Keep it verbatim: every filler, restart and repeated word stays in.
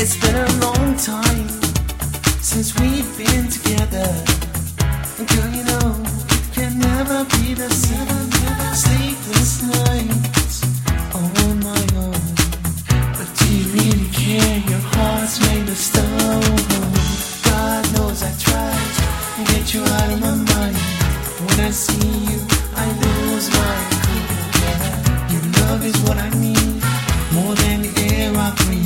It's been a long time since we've been together. And girl, you know, it can never be the same. Sleepless nights on my own. But do you really care? Your heart's made of stone. God knows I tried to get you out of my mind. When I see you, I lose my cool. Yeah. Your love is what I need, more than the air I breathe.